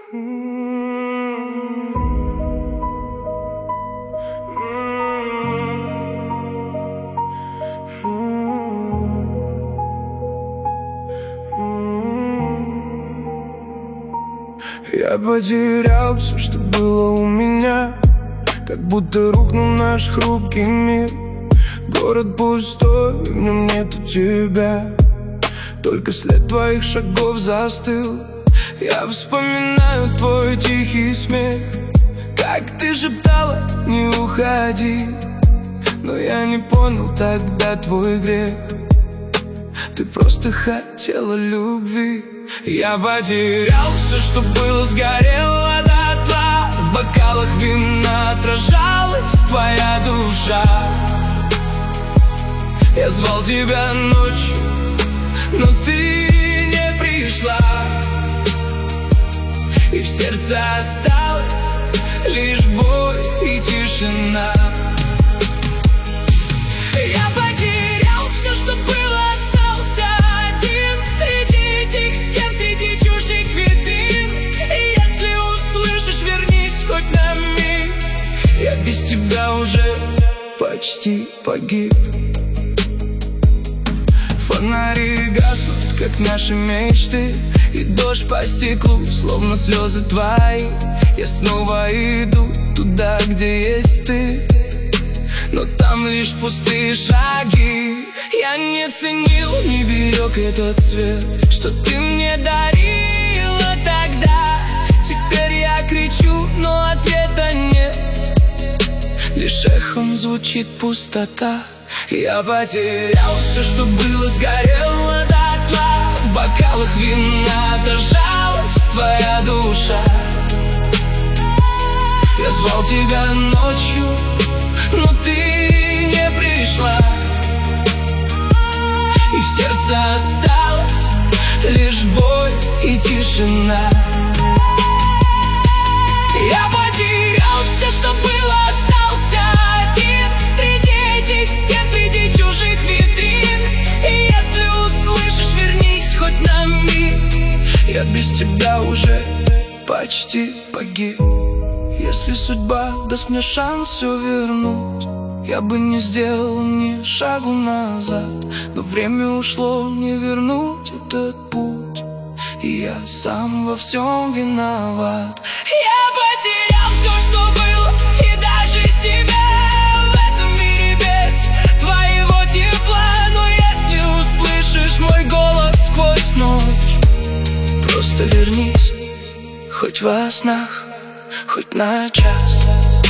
Я потерял все, что было у меня, как будто рухнул наш хрупкий мир. Город пустой, в нем нету тебя, только след твоих шагов застыл. Я вспоминаю твой тихий смех, как ты шептала: не уходи. Но я не понял тогда твой грех, ты просто хотела любви. Я потерял все, что было, сгорело дотла. В бокалах вина отражалась твоя душа. Я звал тебя ночью, но ты не пришла, и в сердце осталась лишь боль и тишина. Я потерял все, что было, остался один среди этих стен, среди чужих витрин. И если услышишь, вернись хоть на миг, я без тебя уже почти погиб. Фонари гаснут, как наши мечты, и дождь по стеклу, словно слезы твои. Я снова иду туда, где есть ты, но там лишь пустые шаги. Я не ценил, не берег этот цвет, что ты мне дарила тогда. Теперь я кричу, но ответа нет, лишь эхом звучит пустота. Я потерял все, что было, сгорело дотла. В бокалах вина отражалась твоя душа. Я звал тебя ночью, но ты не пришла, и в сердце осталась лишь боль и тишина. Я потерял все, что было, остался один среди этих стен, среди чужих витрин. И если услышишь, вернись хоть на миг, я без тебя уже почти погиб. Если судьба даст мне шанс все вернуть, я бы не сделал ни шагу назад. Но время ушло, не вернуть этот путь, и я сам во всем виноват. Я потерял все, что было, и даже себя в этом мире без твоего тепла. Но если услышишь мой голос сквозь ночь, просто вернись, хоть во снах, хоть на час.